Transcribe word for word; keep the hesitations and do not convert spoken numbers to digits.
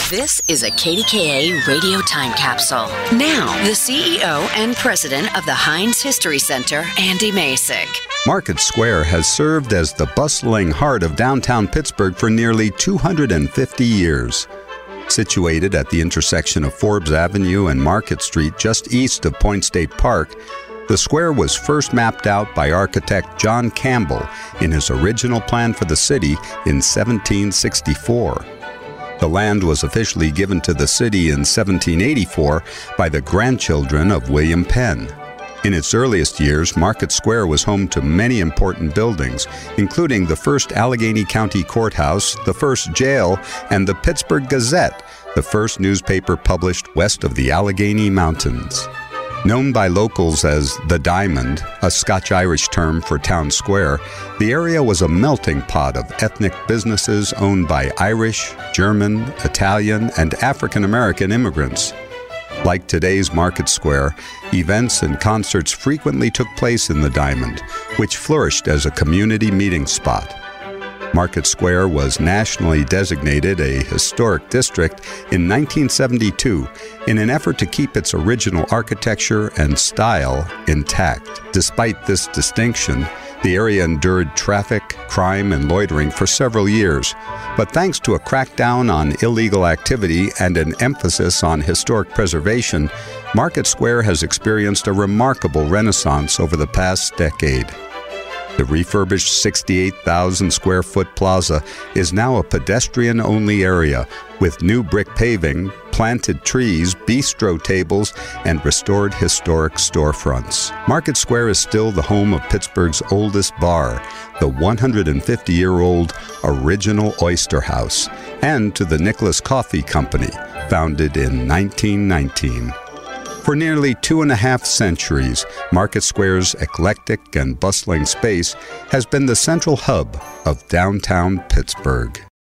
This is a K D K A radio time capsule. Now, the C E O and president of the Heinz History Center, Andy Masek. Market Square has served as the bustling heart of downtown Pittsburgh for nearly two hundred fifty years. Situated at the intersection of Forbes Avenue and Market Street just east of Point State Park, the square was first mapped out by architect John Campbell in his original plan for the city in seventeen sixty-four. The land was officially given to the city in seventeen eighty-four by the grandchildren of William Penn. In its earliest years, Market Square was home to many important buildings, including the first Allegheny County Courthouse, the first jail, and the Pittsburgh Gazette, the first newspaper published west of the Allegheny Mountains. Known by locals as the Diamond, a Scotch-Irish term for town square, the area was a melting pot of ethnic businesses owned by Irish, German, Italian, and African-American immigrants. Like today's Market Square, events and concerts frequently took place in the Diamond, which flourished as a community meeting spot. Market Square was nationally designated a historic district in nineteen seventy-two in an effort to keep its original architecture and style intact. Despite this distinction, the area endured traffic, crime, and loitering for several years. But thanks to a crackdown on illegal activity and an emphasis on historic preservation, Market Square has experienced a remarkable renaissance over the past decade. The refurbished sixty-eight thousand square foot plaza is now a pedestrian-only area with new brick paving, planted trees, bistro tables, and restored historic storefronts. Market Square is still the home of Pittsburgh's oldest bar, the one hundred fifty-year-old Original Oyster House, and to the Nicholas Coffee Company, founded in nineteen nineteen. For nearly two and a half centuries, Market Square's eclectic and bustling space has been the central hub of downtown Pittsburgh.